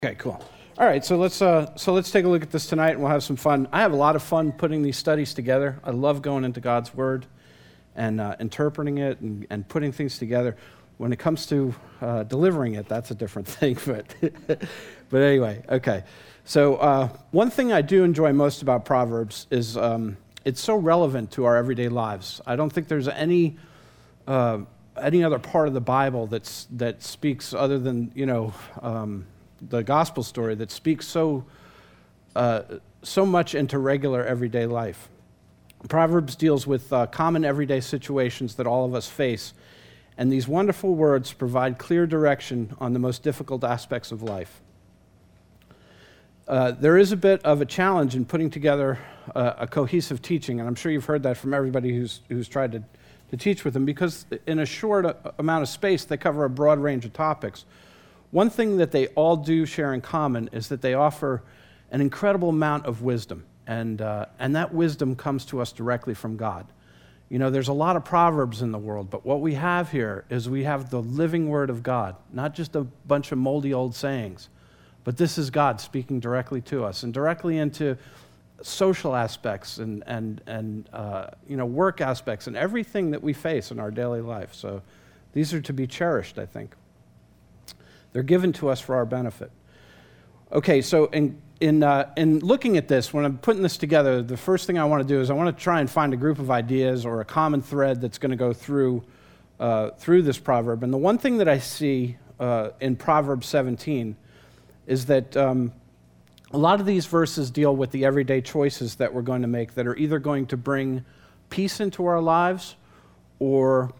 Okay, cool. All right, so let's take a look at this tonight, and we'll have some fun. I have a lot of fun putting these studies together. I love going into God's Word and interpreting it and putting things together. When it comes to delivering it, that's a different thing. But anyway, okay. So one thing I do enjoy most about Proverbs is it's so relevant to our everyday lives. I don't think there's any other part of the Bible that speaks other than the gospel story that speaks so much into regular everyday life. Proverbs deals with common everyday situations that all of us face, and these wonderful words provide clear direction on the most difficult aspects of life. There is a bit of a challenge in putting together a cohesive teaching, and I'm sure you've heard that from everybody who's tried to teach with them, because in a short amount of space, they cover a broad range of topics. One thing that they all do share in common is that they offer an incredible amount of wisdom, and that wisdom comes to us directly from God. You know, there's a lot of proverbs in the world, but what we have here is we have the living Word of God, not just a bunch of moldy old sayings, but this is God speaking directly to us and directly into social aspects and work aspects and everything that we face in our daily life. So these are to be cherished, I think. They're given to us for our benefit. Okay, so in looking at this, when I'm putting this together, the first thing I want to do is I want to try and find a group of ideas or a common thread that's going to go through this proverb. And the one thing that I see in Proverbs 17 is that a lot of these verses deal with the everyday choices that we're going to make that are either going to bring peace into our lives or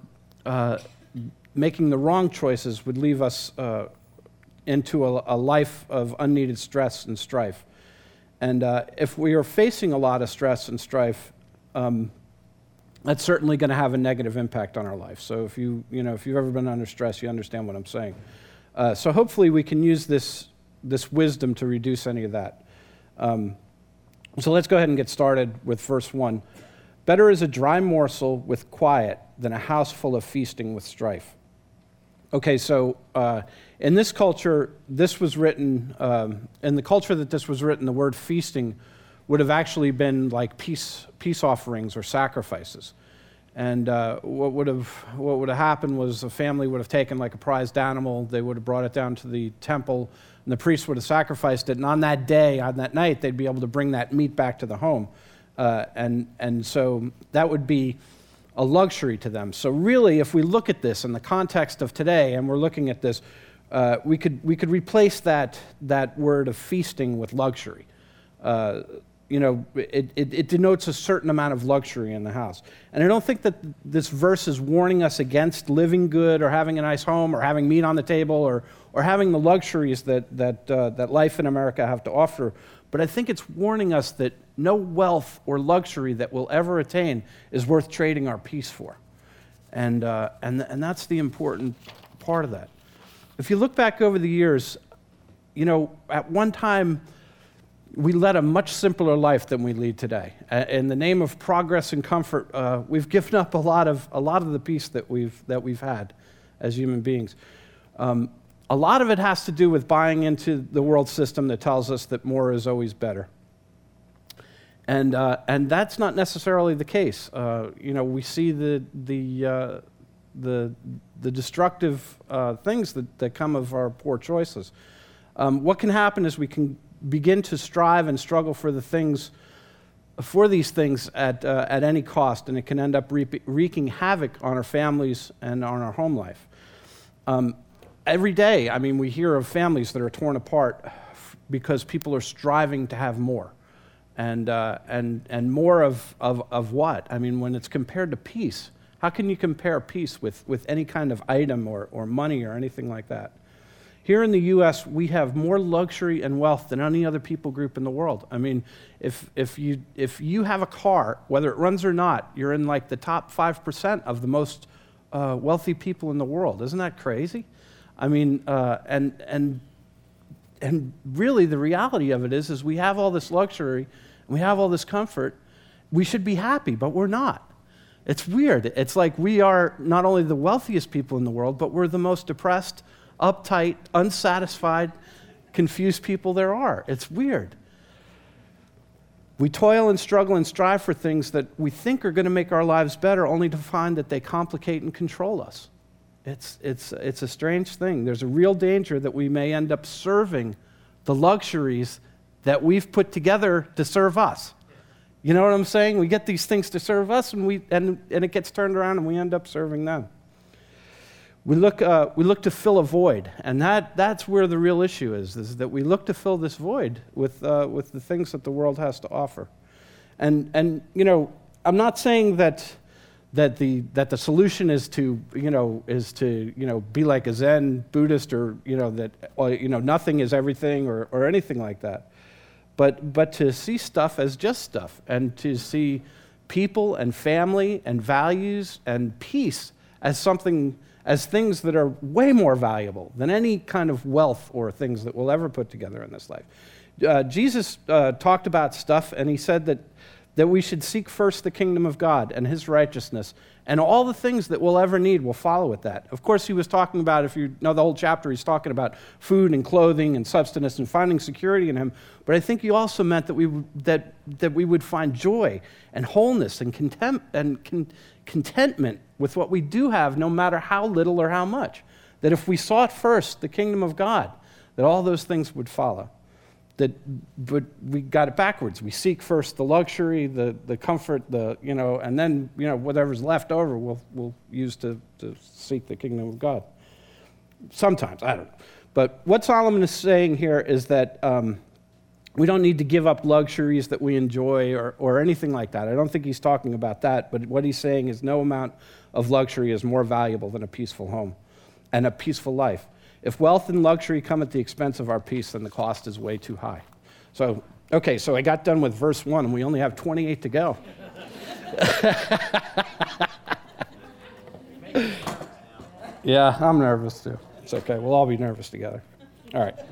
making the wrong choices would leave us into a life of unneeded stress and strife. And if we are facing a lot of stress and strife, that's certainly going to have a negative impact on our life. So if you've ever been under stress, you understand what I'm saying. So hopefully we can use this wisdom to reduce any of that. So let's go ahead and get started with verse 1. Better is a dry morsel with quiet than a house full of feasting with strife. Okay, so in this culture, this was written, in the culture that this was written, the word feasting would have actually been like peace offerings or sacrifices. And what would have happened was a family would have taken like a prized animal, they would have brought it down to the temple, and the priest would have sacrificed it, and on that day, on that night, they'd be able to bring that meat back to the home. And so that would be a luxury to them. So really, if we look at this in the context of today, and we're looking at this, we could replace that word of feasting with luxury. It denotes a certain amount of luxury in the house. And I don't think that this verse is warning us against living good or having a nice home or having meat on the table or having the luxuries that life in America have to offer. But I think it's warning us that no wealth or luxury that we'll ever attain is worth trading our peace for. And that's the important part of that. If you look back over the years, at one time, we led a much simpler life than we lead today. In the name of progress and comfort, we've given up a lot of the peace that we've had as human beings. A lot of it has to do with buying into the world system that tells us that more is always better. And that's not necessarily the case. We see the destructive things that come of our poor choices. What can happen is we can begin to strive and struggle for these things at any cost, and it can end up wreaking havoc on our families and on our home life. Every day, we hear of families that are torn apart because people are striving to have more, and more of what? When it's compared to peace, how can you compare peace with any kind of item or money or anything like that? Here in the U.S., we have more luxury and wealth than any other people group in the world. If you have a car, whether it runs or not, you're in like the top 5% of the most wealthy people in the world. Isn't that crazy? And really the reality of it is we have all this luxury and we have all this comfort. We should be happy, but we're not. It's weird. It's like we are not only the wealthiest people in the world, but we're the most depressed, uptight, unsatisfied, confused people there are. It's weird. We toil and struggle and strive for things that we think are going to make our lives better, only to find that they complicate and control us. It's a strange thing. There's a real danger that we may end up serving the luxuries that we've put together to serve us. You know what I'm saying? We get these things to serve us, and it gets turned around, and we end up serving them. We look to fill a void, and that's where the real issue is that we look to fill this void with the things that the world has to offer. And you know, I'm not saying that the solution is to be like a Zen Buddhist, or nothing is everything, or anything like that. But to see stuff as just stuff, and to see people and family and values and peace as things that are way more valuable than any kind of wealth or things that we'll ever put together in this life. Jesus talked about stuff, and he said that we should seek first the kingdom of God and his righteousness, and all the things that we'll ever need will follow with that. Of course, he was talking about, if you know the whole chapter, he's talking about food and clothing and subsistence and finding security in him. But I think he also meant that we would find joy and wholeness and contentment with what we do have, no matter how little or how much. That if we sought first the kingdom of God, that all those things would follow. But we got it backwards. We seek first the luxury, the comfort, and then whatever's left over we'll use to seek the kingdom of God. Sometimes, I don't know. But what Solomon is saying here is that we don't need to give up luxuries that we enjoy or anything like that. I don't think he's talking about that, but what he's saying is no amount of luxury is more valuable than a peaceful home and a peaceful life. If wealth and luxury come at the expense of our peace, then the cost is way too high. So I got done with verse 1, and we only have 28 to go. Yeah, I'm nervous too. It's okay. We'll all be nervous together. All right.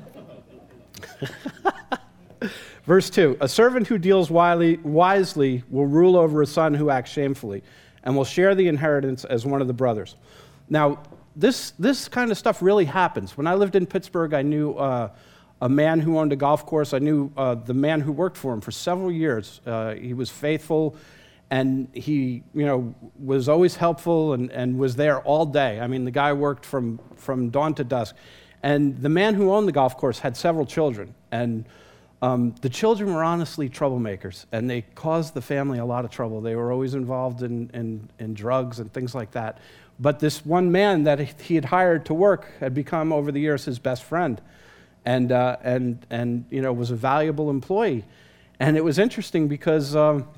Verse 2, a servant who deals wisely will rule over a son who acts shamefully, and will share the inheritance as one of the brothers. Now, this kind of stuff really happens. When I lived in Pittsburgh, I knew a man who owned a golf course. I knew the man who worked for him for several years. He was faithful, and he was always helpful and was there all day. I mean, the guy worked from dawn to dusk. And the man who owned the golf course had several children. And the children were honestly troublemakers, and they caused the family a lot of trouble. They were always involved in drugs and things like that. But this one man that he had hired to work had become, over the years, his best friend, and was a valuable employee. And it was interesting because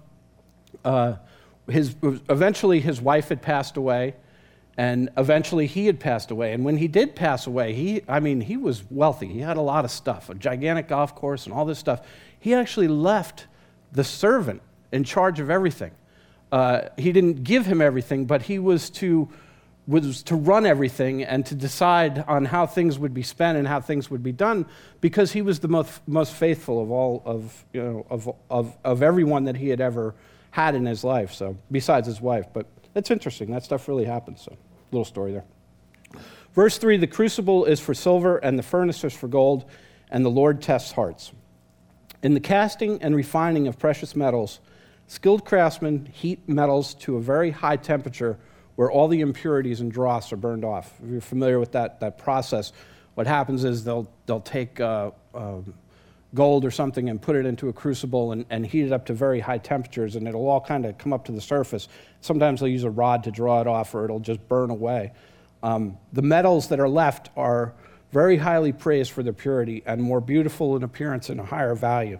eventually his wife had passed away, and eventually he had passed away. And when he did pass away, he was wealthy. He had a lot of stuff, a gigantic golf course and all this stuff. He actually left the servant in charge of everything. He didn't give him everything, but he was to run everything and to decide on how things would be spent and how things would be done, because he was the most faithful of all of everyone that he had ever had in his life. So besides his wife, but it's interesting. That stuff really happens. So little story there. Verse 3: the crucible is for silver, and the furnace is for gold, and the Lord tests hearts. In the casting and refining of precious metals, skilled craftsmen heat metals to a very high temperature, where all the impurities and dross are burned off. If you're familiar with that process, what happens is they'll take gold or something and put it into a crucible and heat it up to very high temperatures, and it'll all kind of come up to the surface. Sometimes they'll use a rod to draw it off, or it'll just burn away. The metals that are left are very highly praised for their purity and more beautiful in appearance and a higher value.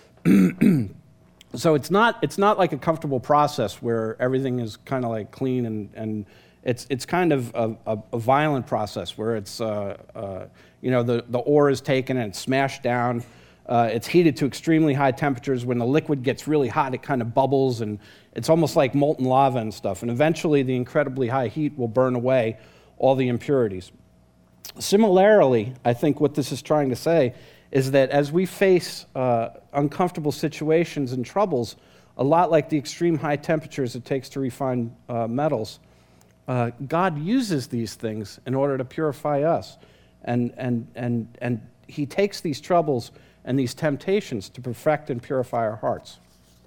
So it's not like a comfortable process where everything is kind of like clean, and it's kind of a violent process where it's the ore is taken and it's smashed down. It's heated to extremely high temperatures. When the liquid gets really hot, it kind of bubbles, and it's almost like molten lava and stuff. And eventually, the incredibly high heat will burn away all the impurities. Similarly, I think what this is trying to say is that as we face uncomfortable situations and troubles, a lot like the extreme high temperatures it takes to refine metals, God uses these things in order to purify us. And he takes these troubles and these temptations to perfect and purify our hearts.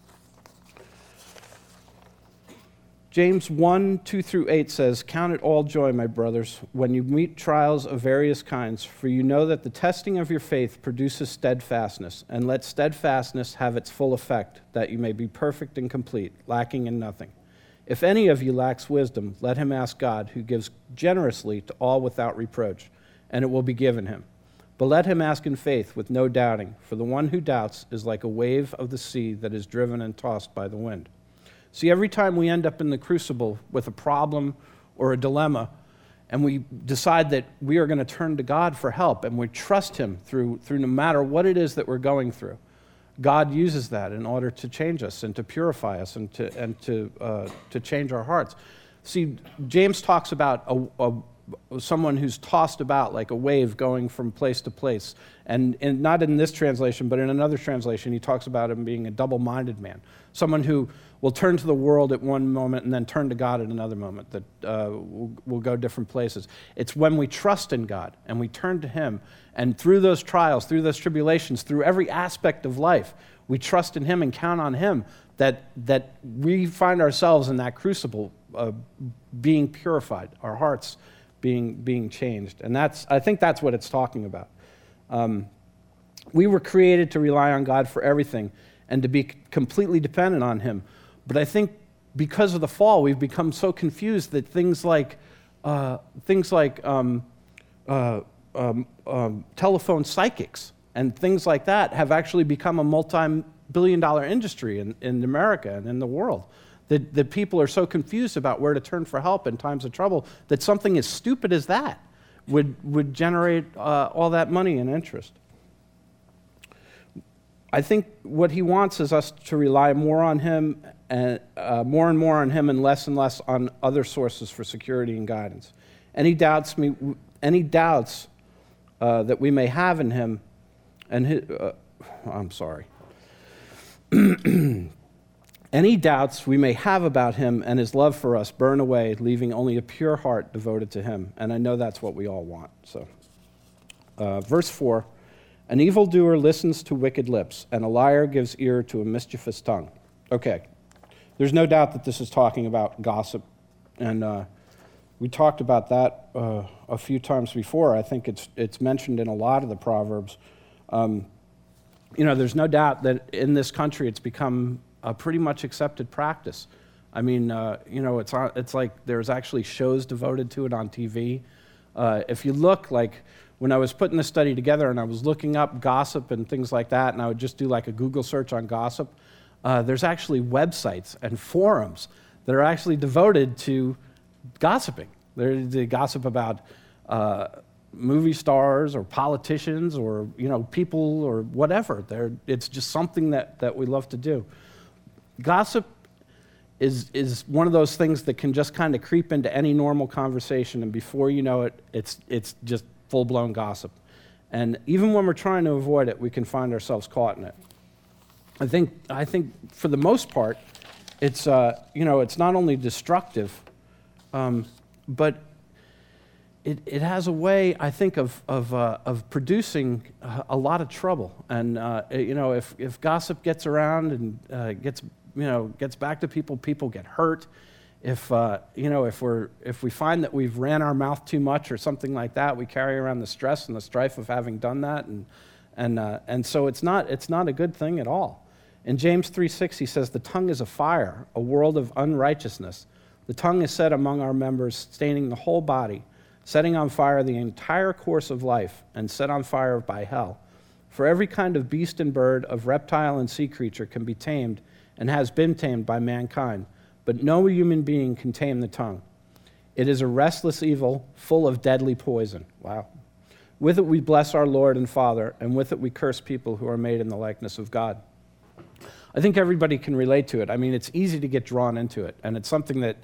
James 1:2-8 says, "Count it all joy, my brothers, when you meet trials of various kinds, for you know that the testing of your faith produces steadfastness, and let steadfastness have its full effect, that you may be perfect and complete, lacking in nothing. If any of you lacks wisdom, let him ask God, who gives generously to all without reproach, and it will be given him. But let him ask in faith with no doubting, for the one who doubts is like a wave of the sea that is driven and tossed by the wind." See, every time we end up in the crucible with a problem or a dilemma, and we decide that we are going to turn to God for help, and we trust him through no matter what it is that we're going through, God uses that in order to change us and to purify us and to change our hearts. See, James talks about someone who's tossed about like a wave going from place to place. And not in this translation, but in another translation, he talks about him being a double-minded man, someone who will turn to the world at one moment and then turn to God at another moment, that will go different places. It's when we trust in God and we turn to him, and through those trials, through those tribulations, through every aspect of life, we trust in him and count on him, that we find ourselves in that crucible being purified, our hearts being changed. And I think that's what it's talking about. We were created to rely on God for everything and to be completely dependent on him. But I think because of the fall, we've become so confused that things like telephone psychics and things like that have actually become a multi-billion-dollar industry in America and in the world. That people are so confused about where to turn for help in times of trouble that something as stupid as that would generate all that money and interest. I think what he wants is us to rely more on him, and more on him, and less on other sources for security and guidance. Any doubts that we may have in him, any doubts we may have about him and his love for us burn away, leaving only a pure heart devoted to him. And I know that's what we all want. So, verse 4, "An evildoer listens to wicked lips, and a liar gives ear to a mischievous tongue." Okay, there's no doubt that this is talking about gossip. And we talked about that a few times before. I think it's mentioned in a lot of the Proverbs. There's no doubt that in this country it's become a pretty much accepted practice. I mean, it's like there's actually shows devoted to it on TV. If you look, like when I was putting this study together and I was looking up gossip and things like that, and I would just do like a Google search on gossip, there's actually websites and forums that are actually devoted to gossiping. They gossip about movie stars or politicians or people or whatever. It's just something that we love to do. Gossip is one of those things that can just kind of creep into any normal conversation, and before you know it, it's just full-blown gossip. And even when we're trying to avoid it, we can find ourselves caught in it. I think for the most part, it's not only destructive, but it has a way, I think, of producing a lot of trouble. And if gossip gets around and gets back to people, people get hurt. If we find that we've ran our mouth too much or something like that, we carry around the stress and the strife of having done that, and so it's not a good thing at all. In James 3:6, he says, "The tongue is a fire, a world of unrighteousness. The tongue is set among our members, staining the whole body, setting on fire the entire course of life, and set on fire by hell. For every kind of beast and bird, of reptile and sea creature can be tamed and has been tamed by mankind, but no human being can tame the tongue. It is a restless evil, full of deadly poison." Wow. "With it we bless our Lord and Father, and with it we curse people who are made in the likeness of God." I think everybody can relate to it. I mean, it's easy to get drawn into it, and it's something that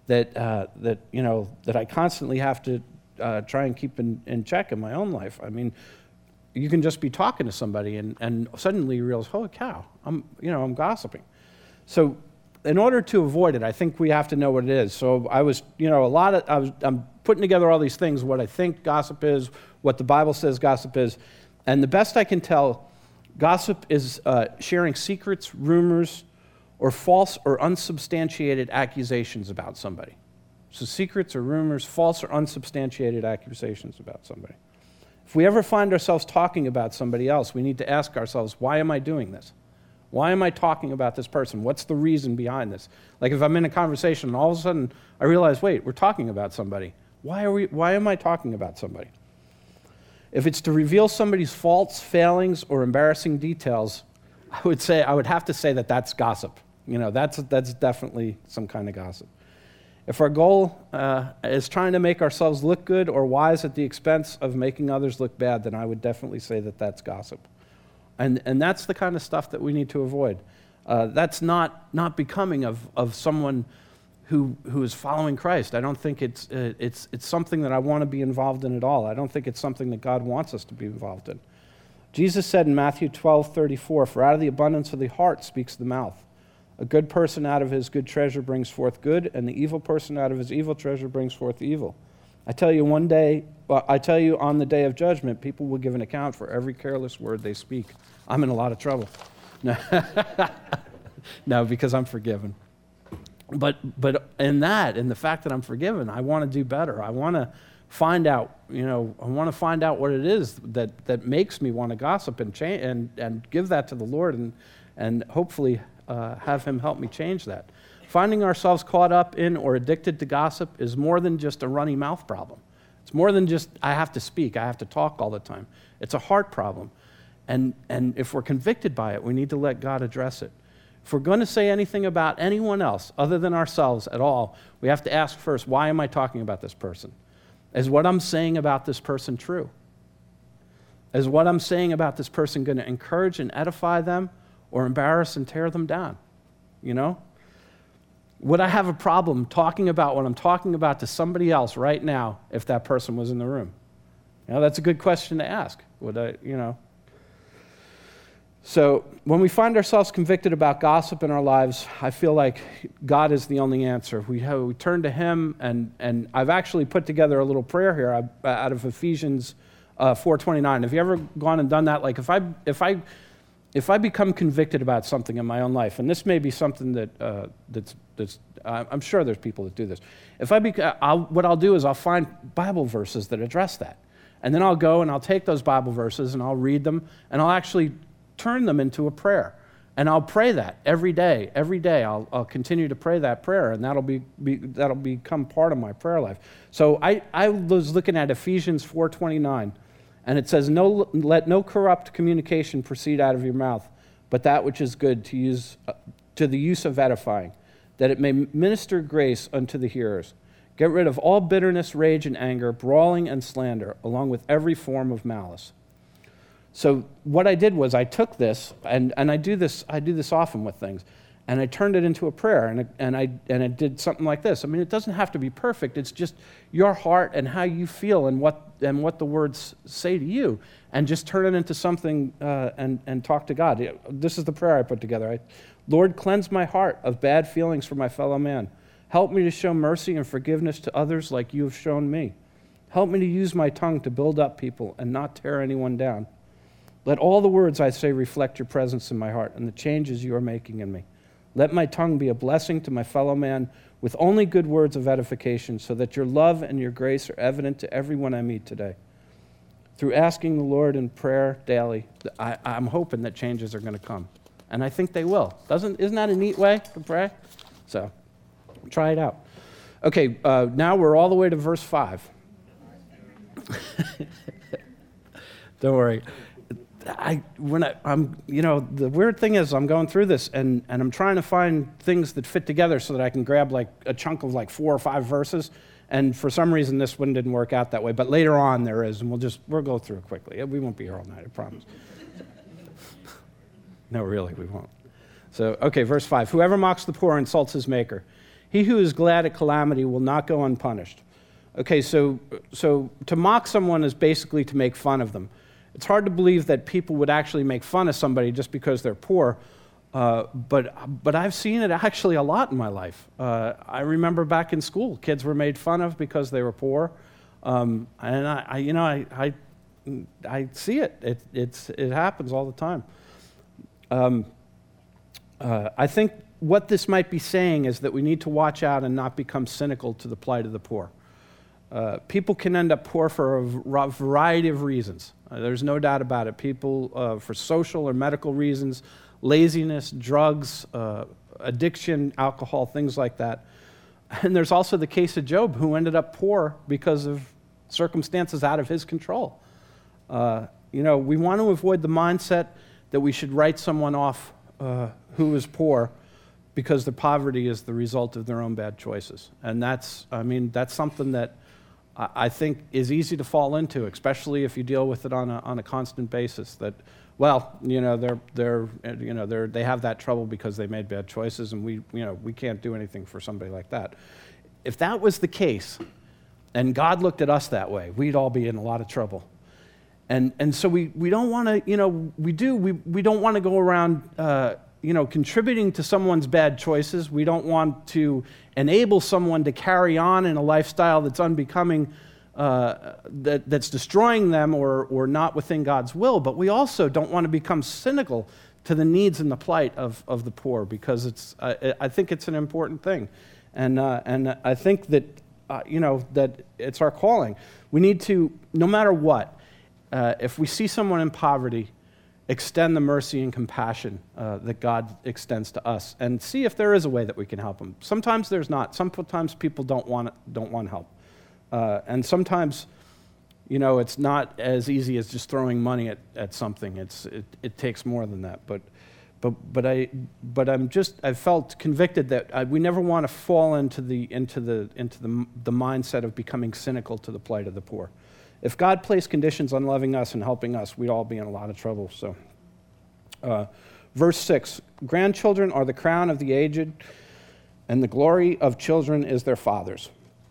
I constantly have to try and keep in check in my own life. I mean, you can just be talking to somebody, and suddenly you realize, holy cow, I'm gossiping. So, in order to avoid it, I think we have to know what it is. So I'm putting together all these things, what I think gossip is, what the Bible says gossip is, And the best I can tell, gossip is sharing secrets, rumors, or false or unsubstantiated accusations about somebody. So secrets or rumors, false or unsubstantiated accusations about somebody. If we ever find ourselves talking about somebody else, we need to ask ourselves, why am I doing this? Why am I talking about this person? What's the reason behind this? Like if I'm in a conversation and all of a sudden I realize, wait, we're talking about somebody. Why am I talking about somebody? If it's to reveal somebody's faults, failings, or embarrassing details, I would have to say that that's gossip. That's definitely some kind of gossip. If our goal is trying to make ourselves look good or wise at the expense of making others look bad, then I would definitely say that that's gossip. And that's the kind of stuff that we need to avoid. That's not becoming of someone who is following Christ. I don't think it's something that I want to be involved in at all. I don't think it's something that God wants us to be involved in. Jesus said in Matthew 12:34, "For out of the abundance of the heart speaks the mouth. A good person out of his good treasure brings forth good, and the evil person out of his evil treasure brings forth evil. I tell you on the day of judgment, people will give an account for every careless word they speak." I'm in a lot of trouble. No, because I'm forgiven. But in the fact that I'm forgiven, I want to do better. I want to find out, what it is that makes me want to gossip and give that to the Lord and hopefully have him help me change that. Finding ourselves caught up in or addicted to gossip is more than just a runny mouth problem. It's more than just I have to speak, I have to talk all the time. It's a heart problem. And if we're convicted by it, we need to let God address it. If we're going to say anything about anyone else other than ourselves at all, we have to ask first, why am I talking about this person? Is what I'm saying about this person true? Is what I'm saying about this person going to encourage and edify them or embarrass and tear them down? Would I have a problem talking about what I'm talking about to somebody else right now if that person was in the room? That's a good question to ask. Would I, So when we find ourselves convicted about gossip in our lives, I feel like God is the only answer. We turn to him, and I've actually put together a little prayer here out of Ephesians 4:29. Have you ever gone and done that? Like if I become convicted about something in my own life, and this may be something that's I'm sure there's people that do this. What I'll do is I'll find Bible verses that address that, and then I'll go and I'll take those Bible verses and I'll read them, and I'll actually turn them into a prayer, and I'll pray that every day. Every day, I'll continue to pray that prayer, and that'll become part of my prayer life. So I was looking at Ephesians 4:29. And it says, let no corrupt communication proceed out of your mouth, but that which is good to the use of edifying, that it may minister grace unto the hearers. Get rid of all bitterness, rage, and anger, brawling and slander, along with every form of malice. So what I did was I took this, and I do this often with things, and I turned it into a prayer, and I did something like this. I mean, it doesn't have to be perfect. It's just your heart and how you feel and what the words say to you, and just turn it into something and talk to God. This is the prayer I put together. Lord, cleanse my heart of bad feelings for my fellow man. Help me to show mercy and forgiveness to others like you have shown me. Help me to use my tongue to build up people and not tear anyone down. Let all the words I say reflect your presence in my heart and the changes you are making in me. Let my tongue be a blessing to my fellow man with only good words of edification, so that your love and your grace are evident to everyone I meet today. Through asking the Lord in prayer daily, I'm hoping that changes are going to come. And I think they will. Isn't that a neat way to pray? So, try it out. Okay, now we're all the way to verse 5. Don't worry. The weird thing is I'm going through this and I'm trying to find things that fit together so that I can grab like a chunk of like 4 or 5 verses. And for some reason, this one didn't work out that way. But later on there is, and we'll go through it quickly. We won't be here all night, I promise. No, really, we won't. So, okay, verse 5. Whoever mocks the poor insults his maker. He who is glad at calamity will not go unpunished. Okay, so to mock someone is basically to make fun of them. It's hard to believe that people would actually make fun of somebody just because they're poor, but I've seen it actually a lot in my life. I remember back in school, kids were made fun of because they were poor, and I I see it. It happens all the time. I think what this might be saying is that we need to watch out and not become cynical to the plight of the poor. People can end up poor for a variety of reasons. There's no doubt about it. People, for social or medical reasons, laziness, drugs, addiction, alcohol, things like that. And there's also the case of Job, who ended up poor because of circumstances out of his control. We want to avoid the mindset that we should write someone off who is poor because their poverty is the result of their own bad choices. And that's something that I think is easy to fall into, especially if you deal with it on a constant basis. That, they have that trouble because they made bad choices, and we can't do anything for somebody like that. If that was the case, and God looked at us that way, we'd all be in a lot of trouble. And so we don't want to, we don't want to go around, contributing to someone's bad choices. We don't want to enable someone to carry on in a lifestyle that's unbecoming, that's destroying them or not within God's will. But we also don't want to become cynical to the needs and the plight of the poor, because I think it's an important thing. And I think that, that it's our calling. We need to, no matter what, if we see someone in poverty, extend the mercy and compassion that God extends to us, and see if there is a way that we can help them. Sometimes there's not. Sometimes people don't want help, and sometimes, it's not as easy as just throwing money at something. It takes more than that. But I felt convicted that we never want to fall into the mindset of becoming cynical to the plight of the poor. If God placed conditions on loving us and helping us, we'd all be in a lot of trouble. So, verse 6, grandchildren are the crown of the aged, and the glory of children is their fathers.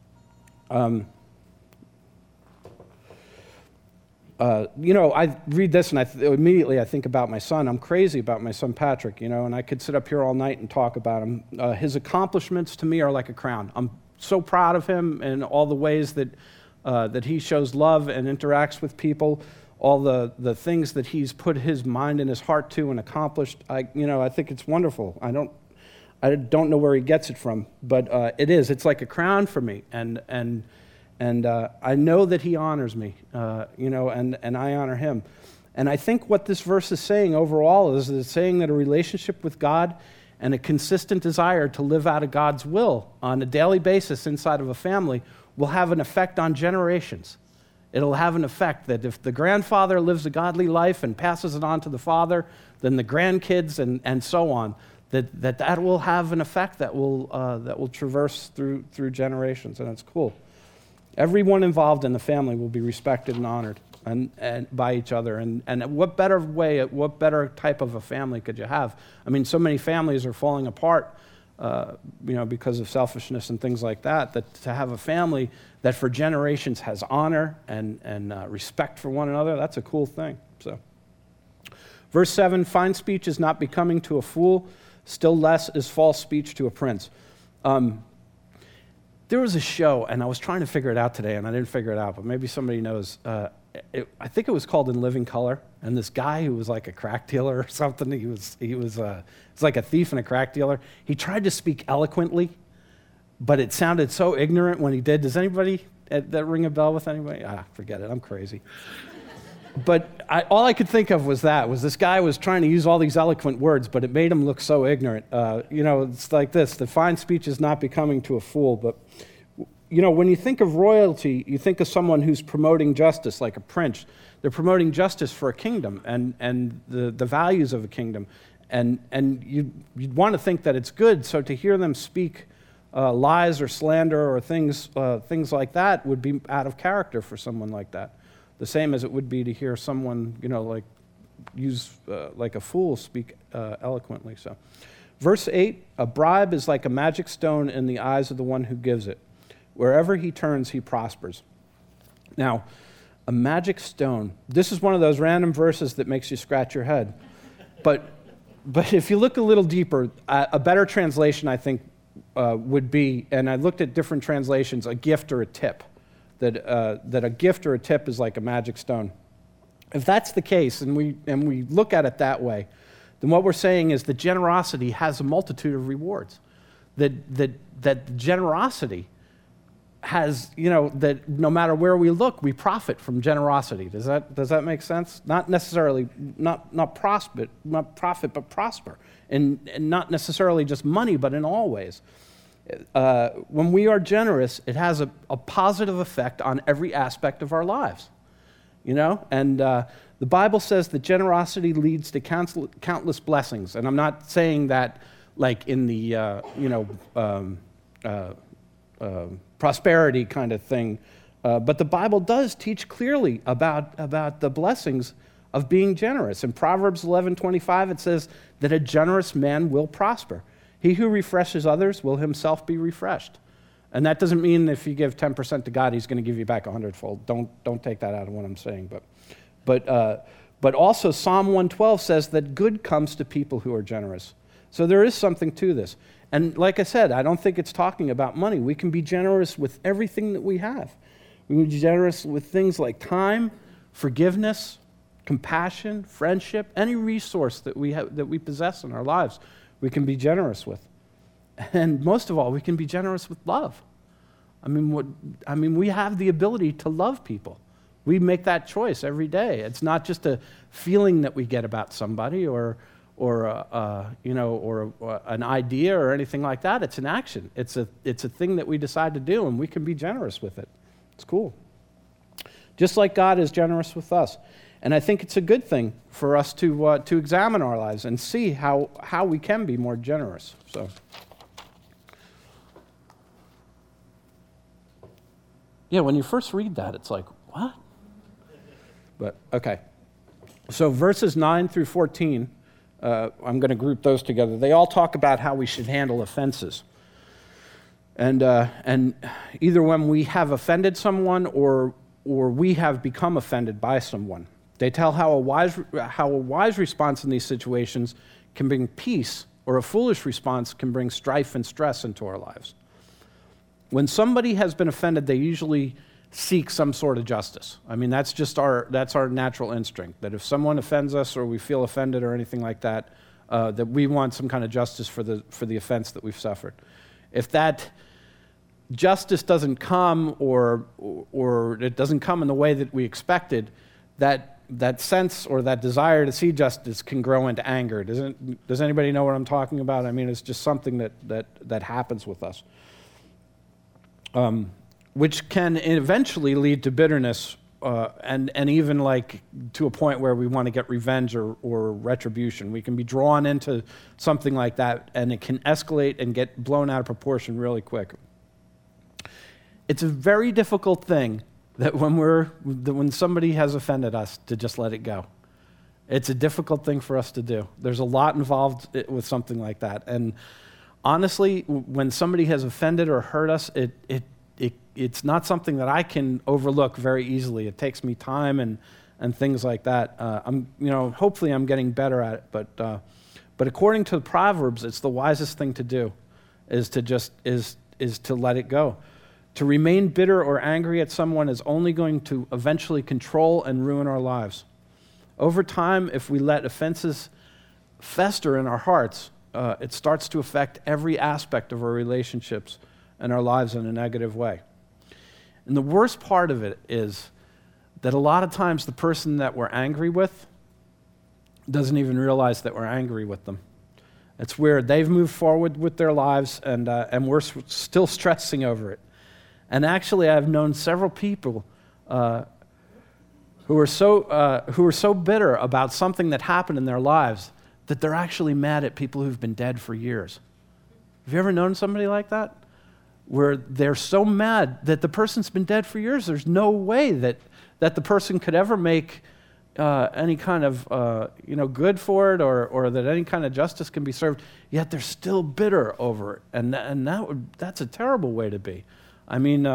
I read this and immediately I think about my son. I'm crazy about my son Patrick, and I could sit up here all night and talk about him. His accomplishments to me are like a crown. I'm so proud of him and all the ways that he shows love and interacts with people, all the things that he's put his mind and his heart to and accomplished. I think it's wonderful. I don't know where he gets it from, but it's like a crown for me, and I know that he honors me, and I honor him. And I think what this verse is saying overall is it's saying that a relationship with God and a consistent desire to live out of God's will on a daily basis inside of a family will have an effect on generations. It'll have an effect that if the grandfather lives a godly life and passes it on to the father, then the grandkids and so on, that will have an effect that will traverse through generations, and it's cool. Everyone involved in the family will be respected and honored and by each other. And what better type of a family could you have? I mean, so many families are falling apart, because of selfishness and things like that to have a family that for generations has honor and respect for one another, that's a cool thing. So, verse 7, fine speech is not becoming to a fool, still less is false speech to a prince. There was a show, and I was trying to figure it out today, and I didn't figure it out, but maybe somebody knows. I think it was called In Living Color, and this guy who was like a crack dealer or something, he was like a thief and a crack dealer. He tried to speak eloquently, but it sounded so ignorant when he did. Does anybody that ring a bell with anybody? Forget it, I'm crazy. But all I could think of was this guy was trying to use all these eloquent words, but it made him look so ignorant. It's like this, the fine speech is not becoming to a fool, but when you think of royalty, you think of someone who's promoting justice, like a prince. They're promoting justice for a kingdom and the values of a kingdom. And you'd want to think that it's good, so to hear them speak lies or slander or things like that would be out of character for someone like that. The same as it would be to hear someone, like a fool speak eloquently. So, verse 8, a bribe is like a magic stone in the eyes of the one who gives it. Wherever he turns, he prospers. Now, a magic stone. This is one of those random verses that makes you scratch your head. But if you look a little deeper, a better translation, I think, would be, and I looked at different translations, a gift or a tip. That a gift or a tip is like a magic stone. If that's the case, and we look at it that way, then what we're saying is that generosity has a multitude of rewards. That generosity has, that no matter where we look, we profit from generosity. Does that make sense? Not necessarily, not profit, but prosper. And not necessarily just money, but in all ways. When we are generous, it has a positive effect on every aspect of our lives. And the Bible says that generosity leads to countless blessings. And I'm not saying that like in the, prosperity kind of thing. But the Bible does teach clearly about the blessings of being generous. In Proverbs 11:25, it says that a generous man will prosper. He who refreshes others will himself be refreshed. And that doesn't mean if you give 10% to God, he's going to give you back 100-fold. Don't take that out of what I'm saying. But also Psalm 112 says that good comes to people who are generous. So there is something to this. And like I said, I don't think it's talking about money. We can be generous with everything that we have. We can be generous with things like time, forgiveness, compassion, friendship, any resource that we possess in our lives, we can be generous with. And most of all, we can be generous with love. I mean, we have the ability to love people. We make that choice every day. It's not just a feeling that we get about somebody or an idea or anything like that. It's an action. It's a thing that we decide to do, and we can be generous with it. It's cool. Just like God is generous with us. And I think it's a good thing for us to examine our lives and see how we can be more generous. So, yeah, when you first read that, it's like, what? But, okay. So verses 9 through 14, I'm going to group those together. They all talk about how we should handle offenses. And either when we have offended someone or we have become offended by someone. They tell how a wise response in these situations can bring peace, or a foolish response can bring strife and stress into our lives. When somebody has been offended, they usually seek some sort of justice. I mean, that's our natural instinct, that if someone offends us or we feel offended or anything like that, that we want some kind of justice for the offense that we've suffered. If that justice doesn't come or it doesn't come in the way that we expected, that sense or that desire to see justice can grow into anger. Does anybody know what I'm talking about? I mean, it's just something that happens with us. Which can eventually lead to bitterness and even like to a point where we want to get revenge or retribution. We can be drawn into something like that, and it can escalate and get blown out of proportion really quick. It's a very difficult thing that when somebody has offended us, to just let it go. It's a difficult thing for us to do. There's a lot involved with something like that. And honestly, when somebody has offended or hurt us, it's not something that I can overlook very easily. It takes me time and things like that. Hopefully I'm getting better at it. But according to the Proverbs, it's the wisest thing to do, is to let it go. To remain bitter or angry at someone is only going to eventually control and ruin our lives. Over time, if we let offenses fester in our hearts, it starts to affect every aspect of our relationships and our lives in a negative way. And the worst part of it is that a lot of times the person that we're angry with doesn't even realize that we're angry with them. It's weird. They've moved forward with their lives, and we're still stressing over it. And actually, I've known several people who are so bitter about something that happened in their lives that they're actually mad at people who've been dead for years. Have you ever known somebody like that? Where they're so mad that the person's been dead for years, there's no way that the person could ever make any kind of good for it or that any kind of justice can be served, yet they're still bitter over it. And that's a terrible way to be. I mean,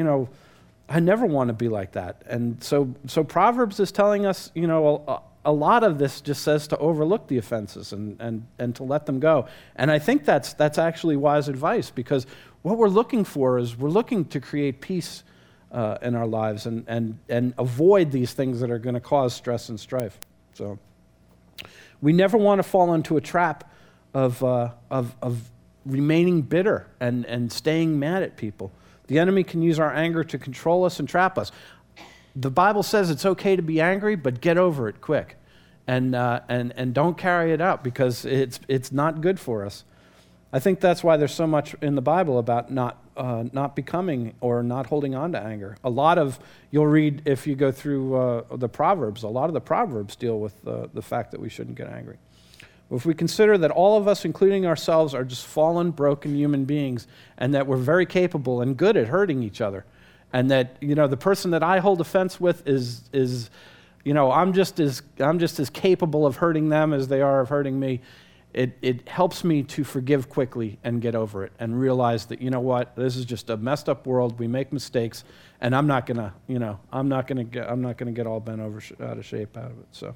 I never want to be like that. And so Proverbs is telling us, a lot of this just says to overlook the offenses and to let them go. And I think that's actually wise advice, because what we're looking for is we're looking to create peace in our lives and avoid these things that are going to cause stress and strife. So we never want to fall into a trap of remaining bitter and staying mad at people. The enemy can use our anger to control us and trap us. The Bible says it's okay to be angry, but get over it quick, and don't carry it out, because it's not good for us. I think that's why there's so much in the Bible about not becoming or not holding on to anger. You'll read, if you go through the Proverbs, a lot of the Proverbs deal with the fact that we shouldn't get angry. If we consider that all of us, including ourselves, are just fallen, broken human beings, and that we're very capable and good at hurting each other, and that, the person that I hold offense with is I'm just as capable of hurting them as they are of hurting me. It helps me to forgive quickly and get over it and realize that, this is just a messed up world. We make mistakes, and I'm not gonna get all bent over out of shape out of it. So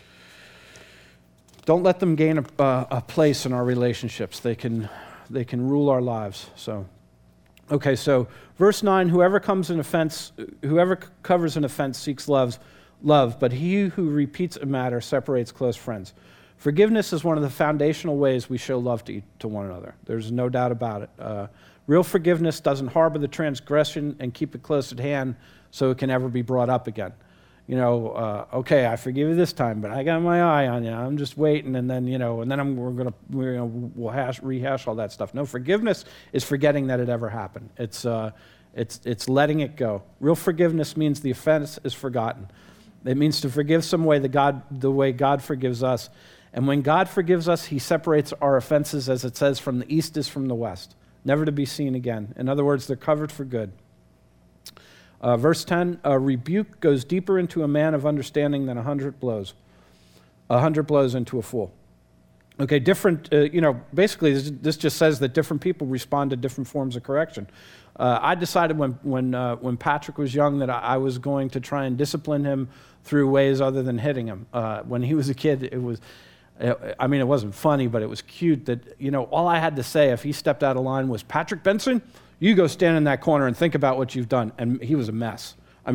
don't let them gain a place in our relationships. They can rule our lives. So, okay. So verse 9: whoever covers an offense seeks love, but he who repeats a matter separates close friends. Forgiveness is one of the foundational ways we show love to one another. There's no doubt about it. Real forgiveness doesn't harbor the transgression and keep it close at hand so it can ever be brought up again. Okay, I forgive you this time, but I got my eye on you. I'm just waiting, and then we'll rehash all that stuff. No, forgiveness is forgetting that it ever happened. It's letting it go. Real forgiveness means the offense is forgotten. It means to forgive the way God forgives us. And when God forgives us, he separates our offenses, as it says, from the east is from the west, never to be seen again. In other words, they're covered for good. Verse 10, a rebuke goes deeper into a man of understanding than 100 blows. 100 blows into a fool. Okay, basically this just says that different people respond to different forms of correction. I decided when Patrick was young that I was going to try and discipline him through ways other than hitting him. When he was a kid, it wasn't funny, but it was cute that, all I had to say if he stepped out of line was, "Patrick Benson, you go stand in that corner and think about what you've done." And he was a mess. And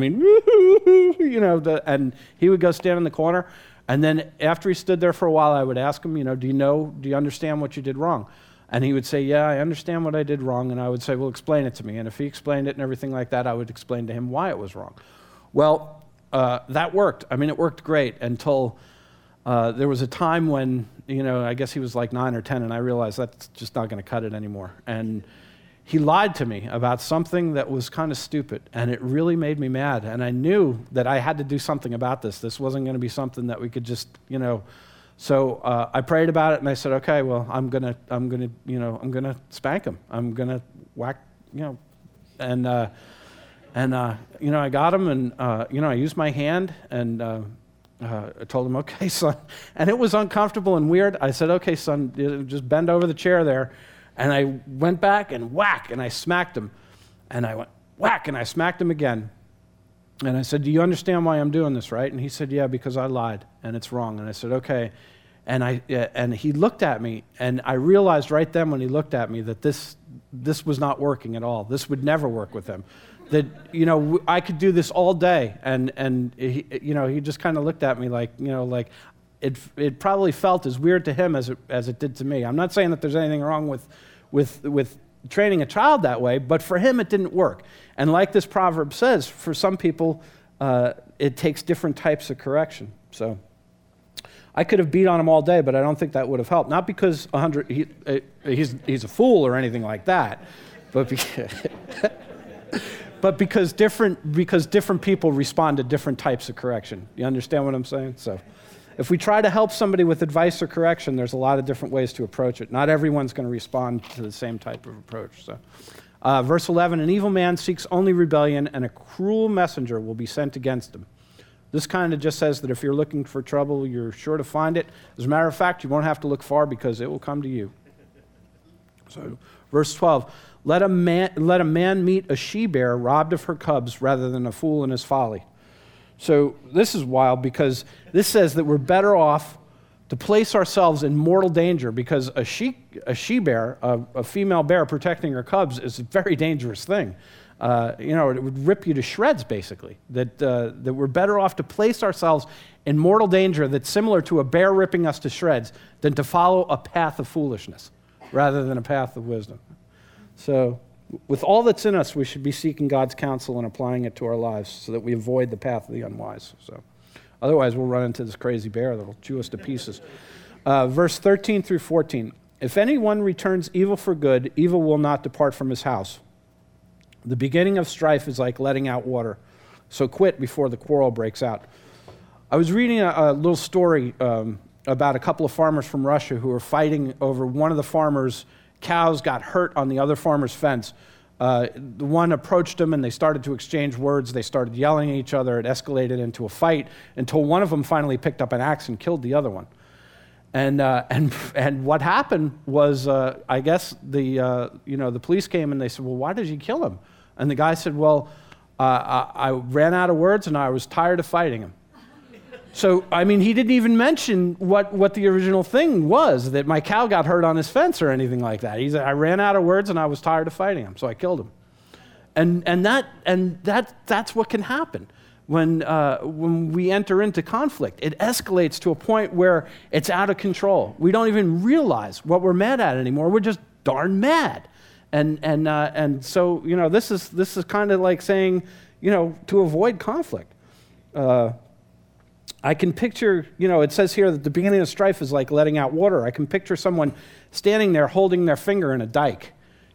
he would go stand in the corner. And then after he stood there for a while, I would ask him, do you understand what you did wrong? And he would say, "Yeah, I understand what I did wrong." And I would say, "Well, explain it to me." And if he explained it and everything like that, I would explain to him why it was wrong. Well, that worked. It worked great until there was a time when, I guess he was like 9 or 10, and I realized that's just not going to cut it anymore. And he lied to me about something that was kind of stupid, and it really made me mad. And I knew that I had to do something about this. This wasn't going to be something that we could just, So I prayed about it, and I said, "Okay, well, I'm gonna spank him. I'm gonna whack, and I got him, and I used my hand, and I told him, "Okay, son," and it was uncomfortable and weird. I said, "Okay, son, just bend over the chair there," and I went back and whack, and I smacked him, and I went whack, and I smacked him again. And I said, "Do you understand why I'm doing this, right?" And he said, "Yeah, because I lied, and it's wrong." And I said, "Okay." And he looked at me, and I realized right then when he looked at me that this was not working at all. This would never work with him. That, I could do this all day. And he just kind of looked at me like it probably felt as weird to him as it did to me. I'm not saying that there's anything wrong with training a child that way, but for him it didn't work. And like this proverb says, for some people, it takes different types of correction. So I could have beat on him all day, but I don't think that would have helped. Not because he's a fool or anything like that, but because different people respond to different types of correction. You understand what I'm saying? So if we try to help somebody with advice or correction, there's a lot of different ways to approach it. Not everyone's going to respond to the same type of approach. So, verse 11, an evil man seeks only rebellion, and a cruel messenger will be sent against him. This kind of just says that if you're looking for trouble, you're sure to find it. As a matter of fact, you won't have to look far because it will come to you. So, verse 12, let a man meet a she-bear robbed of her cubs rather than a fool in his folly. So this is wild because this says that we're better off to place ourselves in mortal danger because a she-bear, a female bear protecting her cubs is a very dangerous thing. It would rip you to shreds, basically. That we're better off to place ourselves in mortal danger that's similar to a bear ripping us to shreds than to follow a path of foolishness rather than a path of wisdom. So with all that's in us, we should be seeking God's counsel and applying it to our lives so that we avoid the path of the unwise. So otherwise, we'll run into this crazy bear that'll chew us to pieces. Verse 13 through 14. If anyone returns evil for good, evil will not depart from his house. The beginning of strife is like letting out water, so quit before the quarrel breaks out. I was reading a little story about a couple of farmers from Russia who were fighting over one of the farmers' cows got hurt on the other farmer's fence. The one approached him and they started to exchange words. They started yelling at each other. It escalated into a fight until one of them finally picked up an axe and killed the other one. And what happened was, I guess the police came and they said, well, why did you kill him? And the guy said, well, I ran out of words and I was tired of fighting him. So, I mean, he didn't even mention what the original thing was, that my cow got hurt on his fence or anything like that. He said, I ran out of words and I was tired of fighting him, so I killed him. And that's what can happen when we enter into conflict. It escalates to a point where it's out of control. We don't even realize what we're mad at anymore. We're just darn mad. And so, this is kind of like saying, to avoid conflict. I can picture, it says here that the beginning of strife is like letting out water. I can picture someone standing there holding their finger in a dike,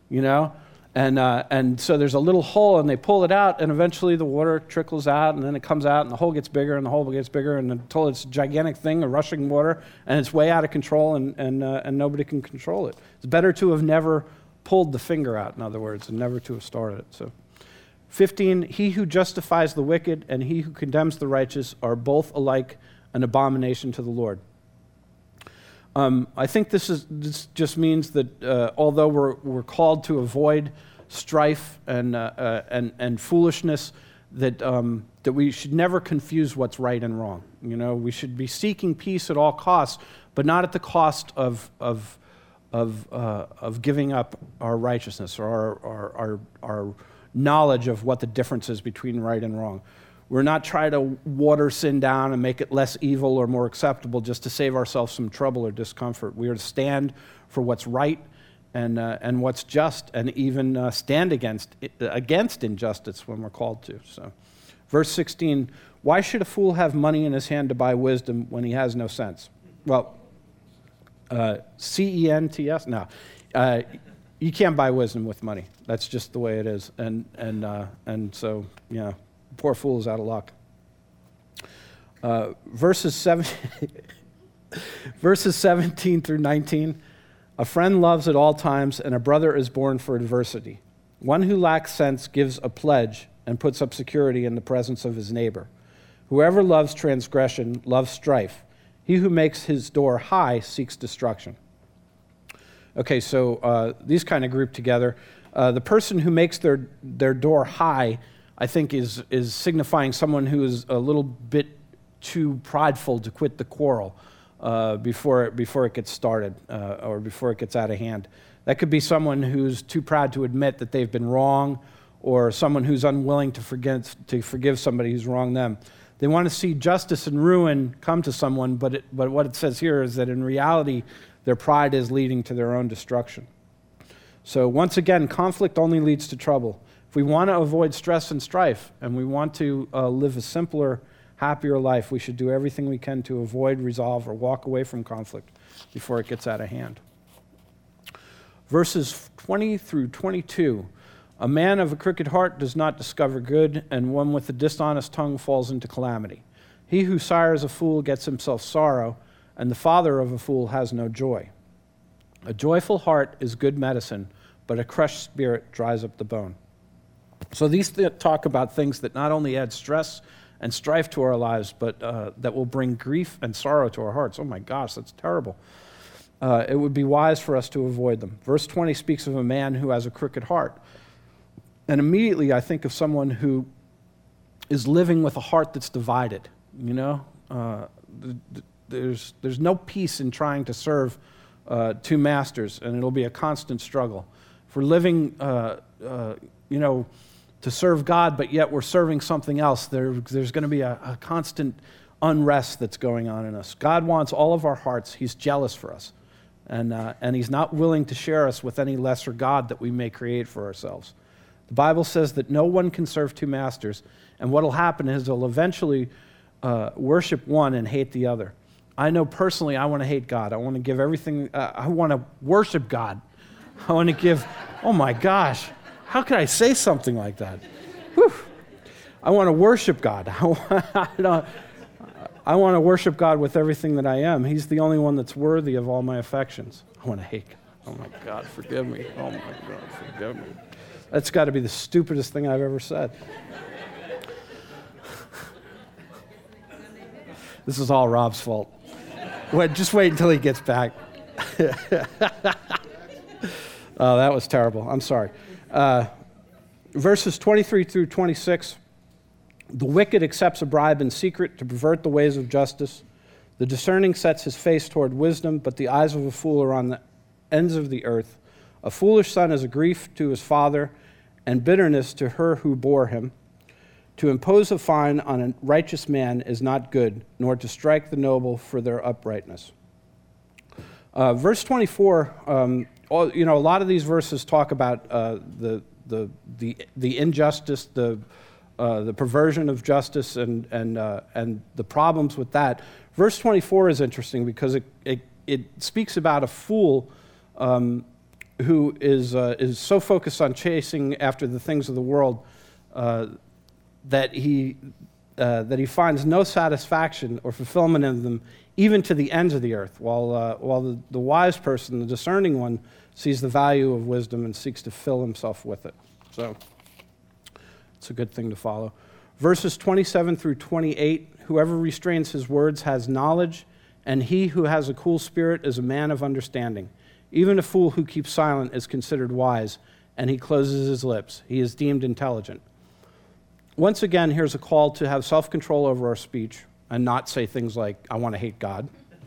and so there's a little hole and they pull it out and eventually the water trickles out and then it comes out and the hole gets bigger and the hole gets bigger and until it's a gigantic thing, a rushing water, and it's way out of control and nobody can control it. It's better to have never pulled the finger out, in other words, and never to have started it. So 15, he who justifies the wicked and he who condemns the righteous are both alike an abomination to the Lord. I think this just means that although we're called to avoid strife and foolishness, that we should never confuse what's right and wrong. We should be seeking peace at all costs, but not at the cost of giving up our righteousness or our knowledge of what the difference is between right and wrong. We're not trying to water sin down and make it less evil or more acceptable just to save ourselves some trouble or discomfort. We are to stand for what's right and what's just, and even stand against injustice when we're called to. So, verse 16, why should a fool have money in his hand to buy wisdom when he has no sense? Well, C-E-N-T-S? No. You can't buy wisdom with money. That's just the way it is. And so, poor fool is out of luck. Verses 17 through 19, a friend loves at all times, and a brother is born for adversity. One who lacks sense gives a pledge and puts up security in the presence of his neighbor. Whoever loves transgression loves strife. He who makes his door high seeks destruction. Okay, so these kind of group together. The person who makes their door high, I think, is signifying someone who is a little bit too prideful to quit the quarrel before it gets started or before it gets out of hand. That could be someone who's too proud to admit that they've been wrong, or someone who's unwilling to forgive somebody who's wronged them. They want to see justice and ruin come to someone, but what it says here is that in reality, their pride is leading to their own destruction. So once again, conflict only leads to trouble. If we want to avoid stress and strife, and we want to live a simpler, happier life, we should do everything we can to avoid, resolve, or walk away from conflict before it gets out of hand. Verses 20 through 22. A man of a crooked heart does not discover good, and one with a dishonest tongue falls into calamity. He who sires a fool gets himself sorrow, and the father of a fool has no joy. A joyful heart is good medicine, but a crushed spirit dries up the bone. So these talk about things that not only add stress and strife to our lives, but that will bring grief and sorrow to our hearts. Oh my gosh, that's terrible. It would be wise for us to avoid them. Verse 20 speaks of a man who has a crooked heart. And immediately I think of someone who is living with a heart that's divided. There's no peace in trying to serve two masters, and it'll be a constant struggle. If we're living, to serve God, but yet we're serving something else. There's going to be a constant unrest that's going on in us. God wants all of our hearts. He's jealous for us. And he's not willing to share us with any lesser God that we may create for ourselves. The Bible says that no one can serve two masters, and what will happen is they'll eventually worship one and hate the other. I know personally I want to hate God. I want to give everything, I want to worship God. I want to give, oh my gosh, how could I say something like that? Whew. I want to worship God. I want to worship God with everything that I am. He's the only one that's worthy of all my affections. I want to hate God. Oh my God, forgive me. Oh my God, forgive me. That's got to be the stupidest thing I've ever said. This is all Rob's fault. Just wait until he gets back. Oh, that was terrible. I'm sorry. Verses 23 through 26. The wicked accepts a bribe in secret to pervert the ways of justice. The discerning sets his face toward wisdom, but the eyes of a fool are on the ends of the earth. A foolish son is a grief to his father, and bitterness to her who bore him. To impose a fine on a righteous man is not good, nor to strike the noble for their uprightness. Verse 24, a lot of these verses talk about the injustice, the perversion of justice, and the problems with that. Verse 24 is interesting because it speaks about a fool who is so focused on chasing after the things of the world that he finds no satisfaction or fulfillment in them, even to the ends of the earth, while the wise person, the discerning one, sees the value of wisdom and seeks to fill himself with it. So it's a good thing to follow. Verses 27 through 28, whoever restrains his words has knowledge, and he who has a cool spirit is a man of understanding. Even a fool who keeps silent is considered wise, and he closes his lips. He is deemed intelligent. Once again, here's a call to have self-control over our speech and not say things like, I want to hate God.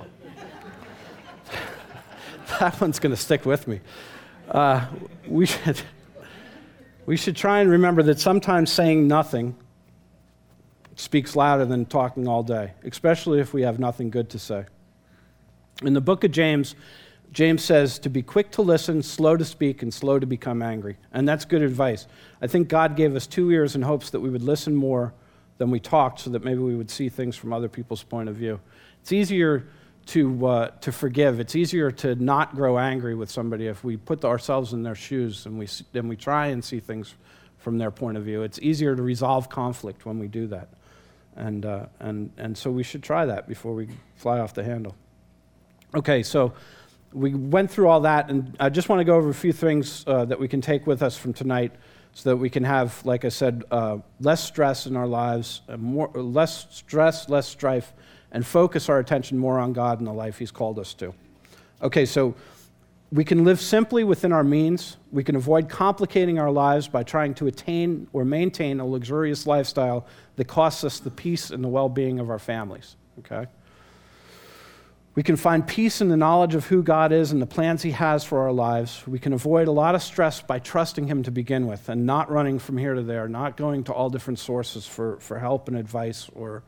That one's going to stick with me. We should try and remember that sometimes saying nothing speaks louder than talking all day, especially if we have nothing good to say. In the book of James, James says to be quick to listen, slow to speak, and slow to become angry. And that's good advice. I think God gave us 2 ears in hopes that we would listen more than we talked so that maybe we would see things from other people's point of view. It's easier to forgive. It's easier to not grow angry with somebody if we put ourselves in their shoes and we try and see things from their point of view. It's easier to resolve conflict when we do that. And so we should try that before we fly off the handle. Okay, so we went through all that, and I just want to go over a few things that we can take with us from tonight so that we can have, like I said, less stress in our lives, less stress, less strife, and focus our attention more on God and the life He's called us to. Okay, so we can live simply within our means. We can avoid complicating our lives by trying to attain or maintain a luxurious lifestyle that costs us the peace and the well-being of our families, okay? We can find peace in the knowledge of who God is and the plans He has for our lives. We can avoid a lot of stress by trusting Him to begin with and not running from here to there, not going to all different sources for help and advice or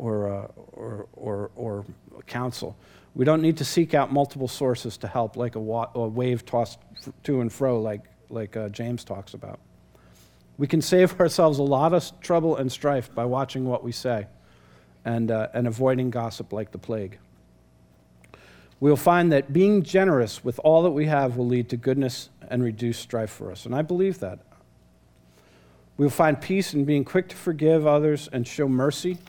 counsel. We don't need to seek out multiple sources to help, like a wave tossed to and fro, like James talks about. We can save ourselves a lot of trouble and strife by watching what we say and avoiding gossip like the plague. We'll find that being generous with all that we have will lead to goodness and reduce strife for us, and I believe that. We'll find peace in being quick to forgive others and show mercy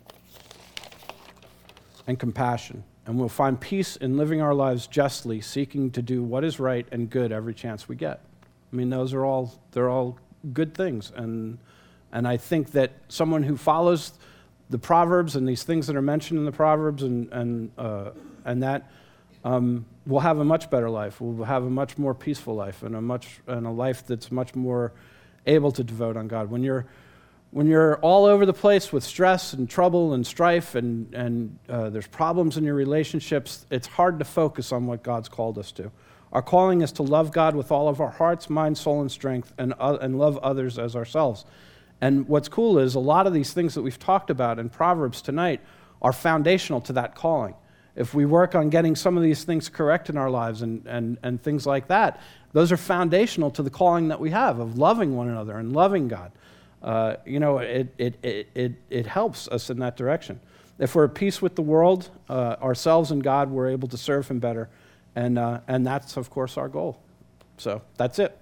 and compassion. And we'll find peace in living our lives justly, seeking to do what is right and good every chance we get. I mean, they're all good things. And I think that someone who follows the Proverbs and these things that are mentioned in the Proverbs and that will have a much better life. We'll have a much more peaceful life and a life that's much more able to devote on God. When you're all over the place with stress and trouble and strife and there's problems in your relationships, it's hard to focus on what God's called us to. Our calling is to love God with all of our hearts, mind, soul, and strength, and love others as ourselves. And what's cool is a lot of these things that we've talked about in Proverbs tonight are foundational to that calling. If we work on getting some of these things correct in our lives and things like that, those are foundational to the calling that we have of loving one another and loving God. It helps us in that direction. If we're at peace with the world, ourselves and God, we're able to serve Him better. And that's, of course, our goal. So that's it.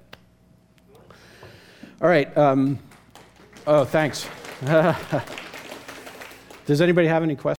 All right. Thanks. Does anybody have any questions?